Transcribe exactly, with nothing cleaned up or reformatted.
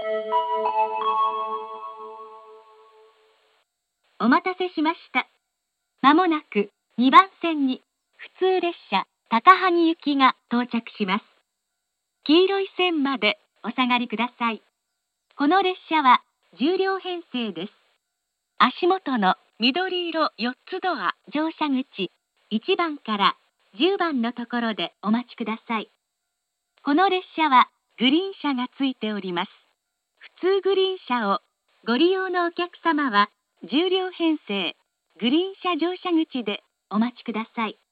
お待たせしました。まもなくにばん線に普通列車高萩行きが到着します。黄色い線までお下がりください。この列車はじゅうりょう編成です。足元の緑色よっつドア乗車口いちばんからじゅうばんのところでお待ちください。この列車はグリーン車がついております。普通グリーン車をご利用のお客様はじゅうりょう編成グリーン車乗車口でお待ちください。